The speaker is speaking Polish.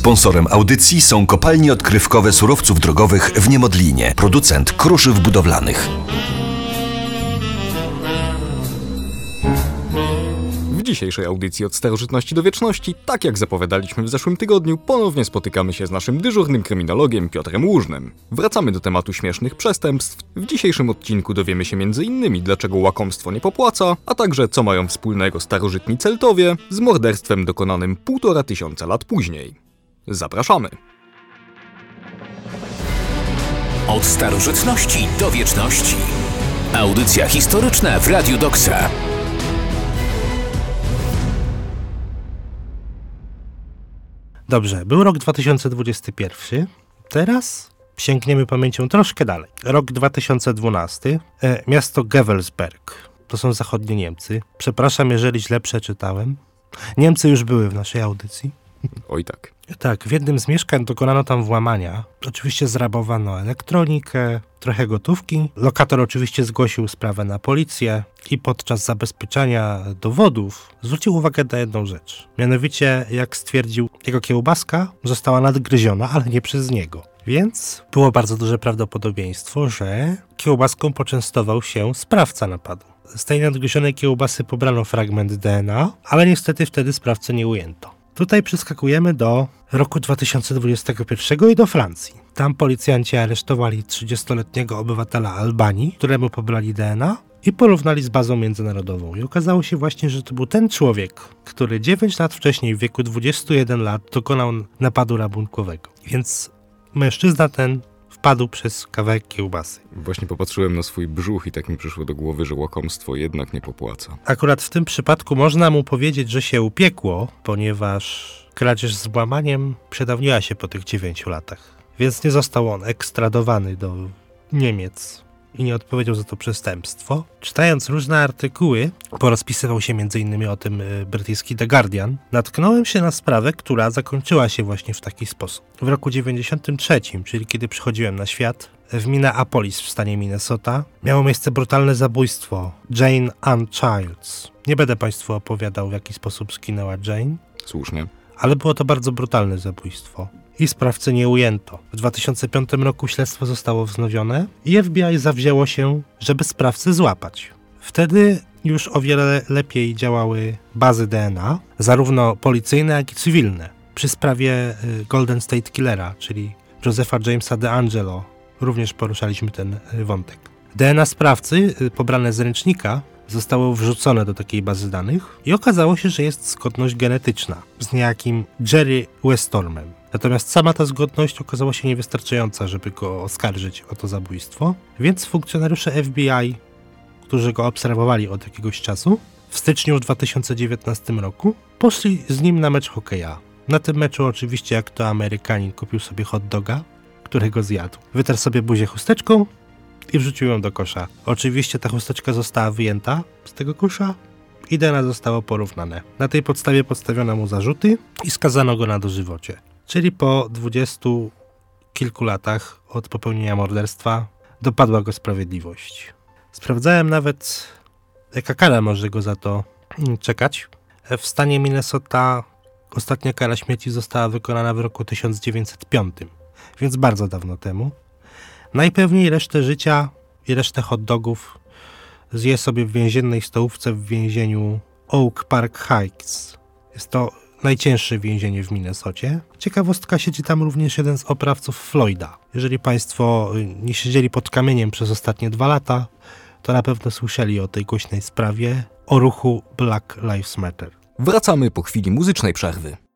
Sponsorem audycji są kopalnie odkrywkowe surowców drogowych w Niemodlinie, producent kruszyw budowlanych. W dzisiejszej audycji Od starożytności do wieczności, tak jak zapowiadaliśmy w zeszłym tygodniu, ponownie spotykamy się z naszym dyżurnym kryminologiem Piotrem Łużnym. Wracamy do tematu śmiesznych przestępstw. W dzisiejszym odcinku dowiemy się m.in. dlaczego łakomstwo nie popłaca, a także co mają wspólnego starożytni Celtowie z morderstwem dokonanym 1500 lat później. Zapraszamy! Od starożytności do wieczności. Audycja historyczna w Radiu Doksa. Dobrze, był rok 2021. Teraz sięgniemy pamięcią troszkę dalej. Rok 2012. Miasto Gevelsberg. To są zachodnie Niemcy. Przepraszam, jeżeli źle przeczytałem. Niemcy już były w naszej audycji. Oj tak. Tak, w jednym z mieszkań dokonano tam włamania. Oczywiście zrabowano elektronikę, trochę gotówki. Lokator oczywiście zgłosił sprawę na policję i podczas zabezpieczania dowodów zwrócił uwagę na jedną rzecz. Mianowicie, jak stwierdził, jego kiełbaska została nadgryziona, ale nie przez niego. Więc było bardzo duże prawdopodobieństwo, że kiełbaską poczęstował się sprawca napadu. Z tej nadgryzionej kiełbasy pobrano fragment DNA, ale niestety wtedy sprawcy nie ujęto. Tutaj przeskakujemy do roku 2021 i do Francji. Tam policjanci aresztowali 30-letniego obywatela Albanii, któremu pobrali DNA i porównali z bazą międzynarodową. I okazało się właśnie, że to był ten człowiek, który 9 lat wcześniej, w wieku 21 lat, dokonał napadu rabunkowego. Więc mężczyzna ten wpadł przez kawałek kiełbasy. Właśnie popatrzyłem na swój brzuch i tak mi przyszło do głowy, że łakomstwo jednak nie popłaca. Akurat w tym przypadku można mu powiedzieć, że się upiekło, ponieważ kradzież z włamaniem przedawniła się po tych 9 latach. Więc nie został on ekstradowany do Niemiec i nie odpowiedział za to przestępstwo. Czytając różne artykuły, porozpisywał się m.in. o tym brytyjski The Guardian, natknąłem się na sprawę, która zakończyła się właśnie w taki sposób. W roku 93, czyli kiedy przychodziłem na świat, w Minneapolis w stanie Minnesota miało miejsce brutalne zabójstwo Jane Ann Childs. Nie będę Państwu opowiadał, w jaki sposób zginęła Jane. Słusznie. Ale było to bardzo brutalne zabójstwo. I sprawcy nie ujęto. W 2005 roku śledztwo zostało wznowione i FBI zawzięło się, żeby sprawcę złapać. Wtedy już o wiele lepiej działały bazy DNA, zarówno policyjne, jak i cywilne. Przy sprawie Golden State Killera, czyli Josepha Jamesa DeAngelo, również poruszaliśmy ten wątek. DNA sprawcy, pobrane z ręcznika, zostało wrzucone do takiej bazy danych i okazało się, że jest zgodność genetyczna z niejakim Jerry Westormem. Natomiast sama ta zgodność okazała się niewystarczająca, żeby go oskarżyć o to zabójstwo, więc funkcjonariusze FBI, którzy go obserwowali od jakiegoś czasu, w styczniu 2019 roku poszli z nim na mecz hokeja. Na tym meczu oczywiście, jak to Amerykanin, kupił sobie hot doga, którego zjadł. Wytarł sobie buzię chusteczką i wrzucił ją do kosza. Oczywiście ta chusteczka została wyjęta z tego kosza i DNA zostało porównane. Na tej podstawie postawiono mu zarzuty i skazano go na dożywocie. Czyli po 20 kilku latach od popełnienia morderstwa dopadła go sprawiedliwość. Sprawdzałem nawet, jaka kara może go za to czekać. W stanie Minnesota ostatnia kara śmierci została wykonana w roku 1905, więc bardzo dawno temu. Najpewniej resztę życia i resztę hot dogów zje sobie w więziennej stołówce w więzieniu Oak Park Heights. Jest to najcięższe więzienie w Minnesocie. Ciekawostka, siedzi tam również jeden z oprawców Floyda. Jeżeli Państwo nie siedzieli pod kamieniem przez ostatnie 2 lata, to na pewno słyszeli o tej głośnej sprawie, o ruchu Black Lives Matter. Wracamy po chwili muzycznej przerwy.